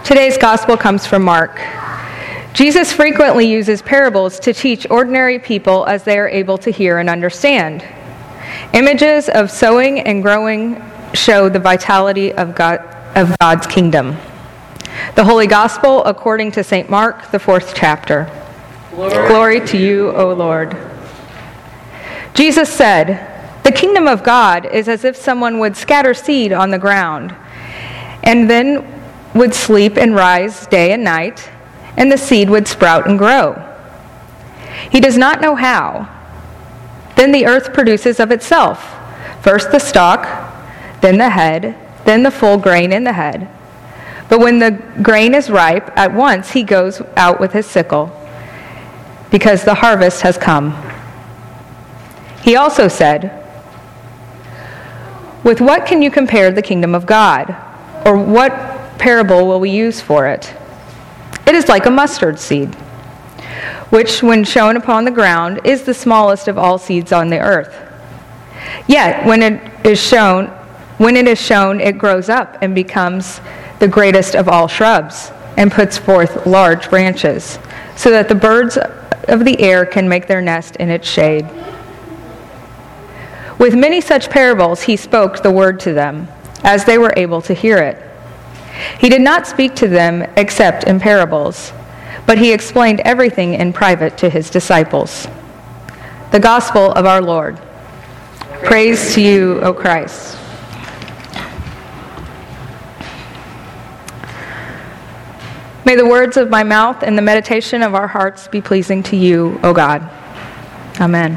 Today's gospel comes from Mark. Jesus frequently uses parables to teach ordinary people as they are able to hear and understand. Images of sowing and growing show the vitality of God's kingdom. The Holy Gospel according to St. Mark, the 4th chapter. Glory to you, O Lord. Jesus said, "The kingdom of God is as if someone would scatter seed on the ground, and then would sleep and rise day and night, and the seed would sprout and grow. He does not know how. Then the earth produces of itself, first the stalk, then the head, then the full grain in the head. But when the grain is ripe, at once he goes out with his sickle, because the harvest has come." He also said, "With what can you compare the kingdom of God? Or what parable will we use for it? It is like a mustard seed, which when sown upon the ground is the smallest of all seeds on the earth. Yet when it is sown, it grows up and becomes the greatest of all shrubs, and puts forth large branches, so that the birds of the air can make their nest in its shade." With many such parables he spoke the word to them, as they were able to hear it. He did not speak to them except in parables, but he explained everything in private to his disciples. The Gospel of our Lord. Praise to you, O Christ. May the words of my mouth and the meditation of our hearts be pleasing to you, O God. Amen.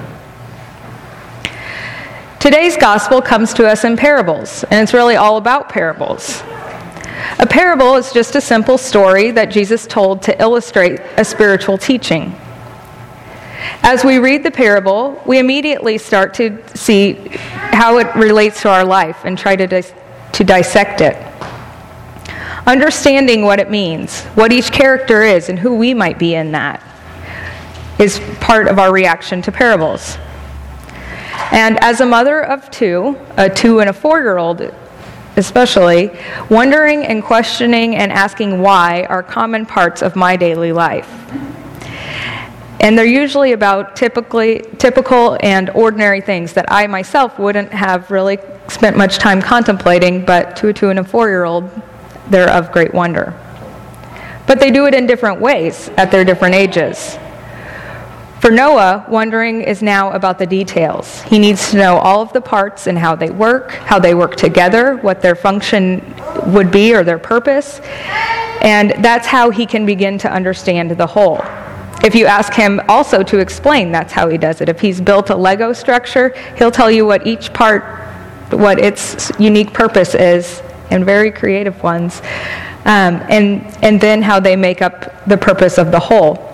Today's gospel comes to us in parables, and it's really all about parables. A parable is just a simple story that Jesus told to illustrate a spiritual teaching. As we read the parable, we immediately start to see how it relates to our life and try to dissect it. Understanding what it means, what each character is, and who we might be in that, is part of our reaction to parables. And as a mother of two, a 2- and a 4-year-old especially, wondering and questioning and asking why are common parts of my daily life. And they're usually about typical and ordinary things that I myself wouldn't have really spent much time contemplating, but to a 2- and a 4-year-old, they're of great wonder. But they do it in different ways at their different ages. For Noah, wondering is now about the details. He needs to know all of the parts and how they work together, what their function would be or their purpose, and that's how he can begin to understand the whole. If you ask him also to explain, that's how he does it. If he's built a Lego structure, he'll tell you what each part, what its unique purpose is, and very creative ones, and then how they make up the purpose of the whole.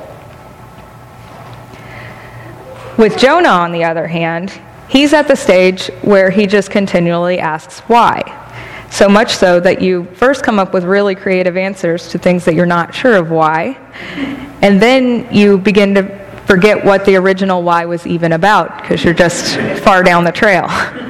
With Jonah, on the other hand, he's at the stage where he just continually asks why. So much so that you first come up with really creative answers to things that you're not sure of why, and then you begin to forget what the original why was even about, because you're just far down the trail.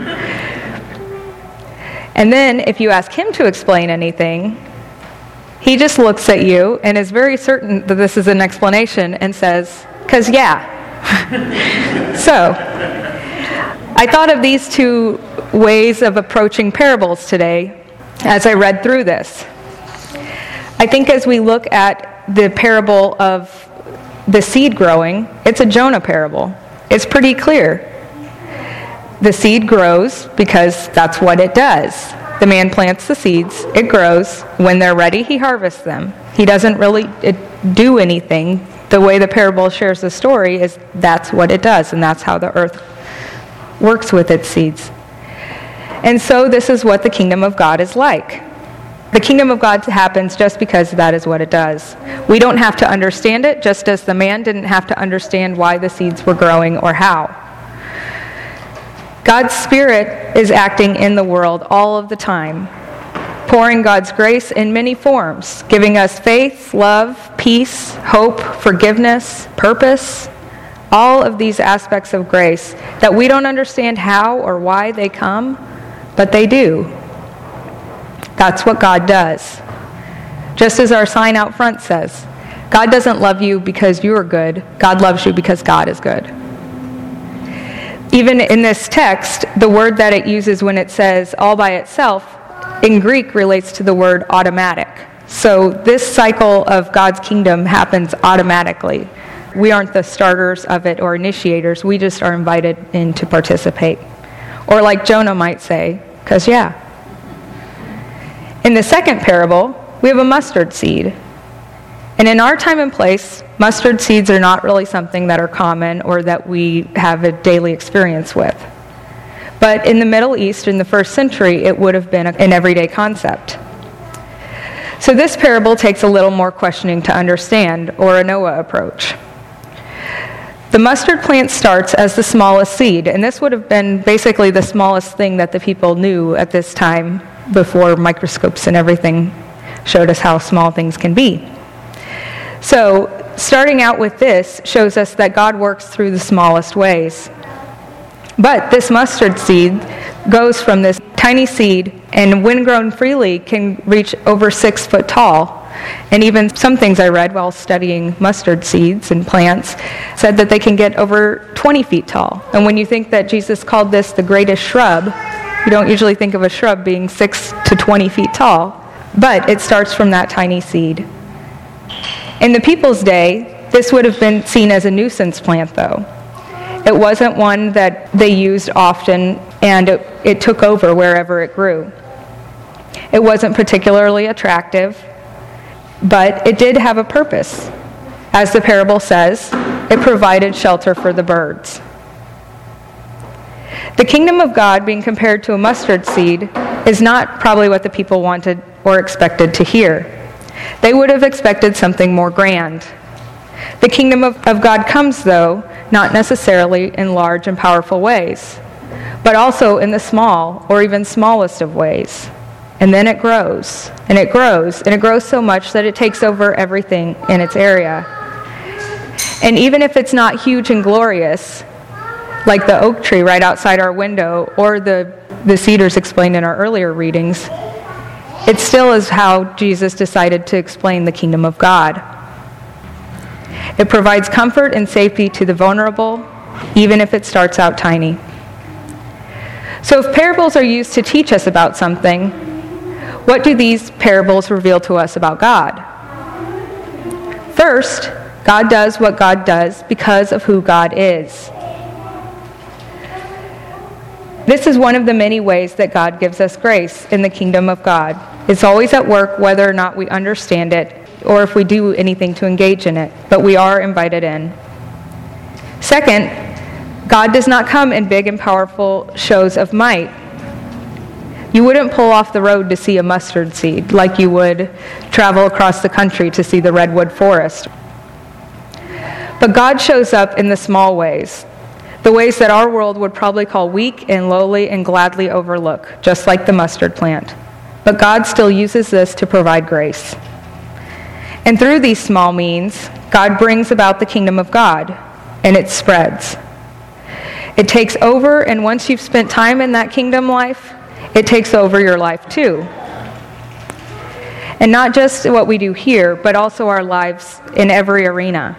And then if you ask him to explain anything, he just looks at you and is very certain that this is an explanation and says, "'Cause yeah." So, I thought of these two ways of approaching parables today as I read through this. I think as we look at the parable of the seed growing, it's a Jonah parable. It's pretty clear. The seed grows because that's what it does. The man plants the seeds, it grows. When they're ready, he harvests them. He doesn't really do anything. The way the parable shares the story is that's what it does, and that's how the earth works with its seeds. And so this is what the kingdom of God is like. The kingdom of God happens just because that is what it does. We don't have to understand it, just as the man didn't have to understand why the seeds were growing or how. God's Spirit is acting in the world all of the time, pouring God's grace in many forms, giving us faith, love, peace, hope, forgiveness, purpose, all of these aspects of grace that we don't understand how or why they come, but they do. That's what God does. just as our sign out front says. God doesn't love you because you are good. God loves you because God is good. Even in this text, the word that it uses when it says all by itself, in Greek relates to the word automatic. So this cycle of God's kingdom happens automatically. We aren't the starters of it or initiators. We just are invited in to participate. Or like Jonah might say, because yeah. In the second parable, we have a mustard seed. And in our time and place, mustard seeds are not really something that are common or that we have a daily experience with. But in the Middle East, in the first century, it would have been an everyday concept. So this parable takes a little more questioning to understand, or a Noah approach. The mustard plant starts as the smallest seed, and this would have been basically the smallest thing that the people knew at this time before microscopes and everything showed us how small things can be. So starting out with this shows us that God works through the smallest ways. But this mustard seed goes from this tiny seed, and when grown freely, can reach over 6 foot tall. And even some things I read while studying mustard seeds and plants said that they can get over 20 feet tall. And when you think that Jesus called this the greatest shrub, you don't usually think of a shrub being 6 to 20 feet tall. But it starts from that tiny seed. In the people's day, this would have been seen as a nuisance plant, though. It wasn't one that they used often, and it took over wherever it grew. It wasn't particularly attractive, but it did have a purpose. As the parable says, it provided shelter for the birds. The kingdom of God being compared to a mustard seed is not probably what the people wanted or expected to hear. They would have expected something more grand. The kingdom of God comes, though, not necessarily in large and powerful ways, but also in the small or even smallest of ways. And then it grows, and it grows, and it grows so much that it takes over everything in its area. And even if it's not huge and glorious, like the oak tree right outside our window or the cedars explained in our earlier readings, it still is how Jesus decided to explain the kingdom of God. It provides comfort and safety to the vulnerable, even if it starts out tiny. So if parables are used to teach us about something, what do these parables reveal to us about God? First, God does what God does because of who God is. This is one of the many ways that God gives us grace in the kingdom of God. It's always at work whether or not we understand it or if we do anything to engage in it, but we are invited in. Second, God does not come in big and powerful shows of might. You wouldn't pull off the road to see a mustard seed like you would travel across the country to see the redwood forest. But God shows up in the small ways, the ways that our world would probably call weak and lowly and gladly overlook, just like the mustard plant. But God still uses this to provide grace. And through these small means, God brings about the kingdom of God, and it spreads. It takes over, and once you've spent time in that kingdom life, it takes over your life too. And not just what we do here, but also our lives in every arena.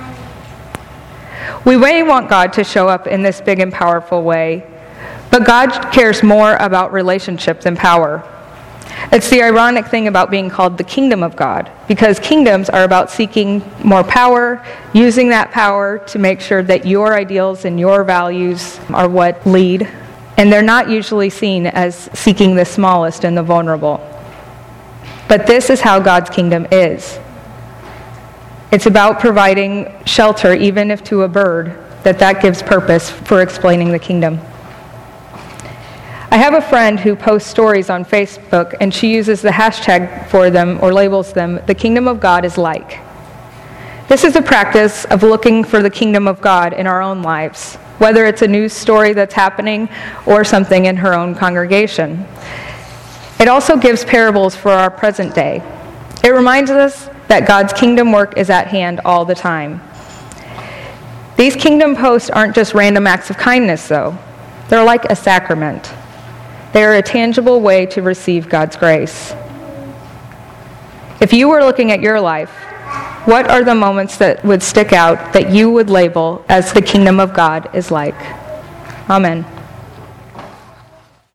We may want God to show up in this big and powerful way, but God cares more about relationship than power. It's the ironic thing about being called the kingdom of God, because kingdoms are about seeking more power, using that power to make sure that your ideals and your values are what lead, and they're not usually seen as seeking the smallest and the vulnerable. But this is how God's kingdom is. It's about providing shelter, even if to a bird, that gives purpose for explaining the kingdom. I have a friend who posts stories on Facebook, and she uses the hashtag for them, or labels them, "The kingdom of God is like." This is a practice of looking for the kingdom of God in our own lives, whether it's a news story that's happening or something in her own congregation. It also gives parables for our present day. It reminds us that God's kingdom work is at hand all the time. These kingdom posts aren't just random acts of kindness, though. They're like a sacrament. They are a tangible way to receive God's grace. If you were looking at your life, what are the moments that would stick out that you would label as the kingdom of God is like? Amen.